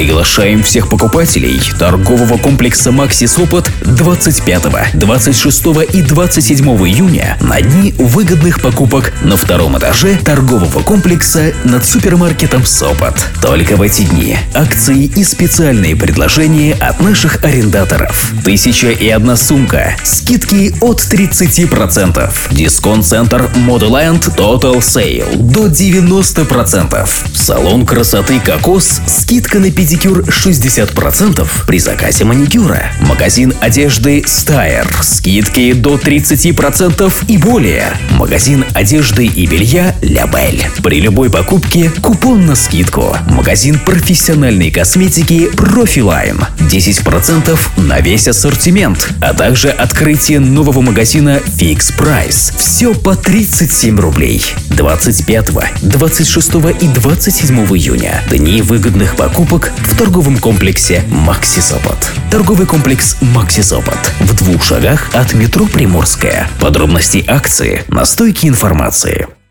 Приглашаем всех покупателей торгового комплекса «Макси Сопот» 25, 26 и 27 июня на дни выгодных покупок на втором этаже торгового комплекса над супермаркетом «Сопот». Только в эти дни акции и специальные предложения от наших арендаторов. 1001 сумка. Скидки от 30%. Дисконт-центр Modeland Total Sale до 90%. Салон красоты «Кокос» скидка на педикюр 60% при заказе маникюра. Магазин одежды Steyr скидки до 30% и более. Магазин одежды и белья Label. При любой покупке купон на скидку. Магазин профессиональной косметики Profiline. 10% на весь ассортимент. А также открытие нового магазина Fix Price. Все по 37 рублей. 25, 26 и 27 июня. Дни выгодных покупок в торговом комплексе «Макси Сопот». Торговый комплекс «Макси Сопот» в 2 шагах от метро Приморская. Подробности акции на стойке информации.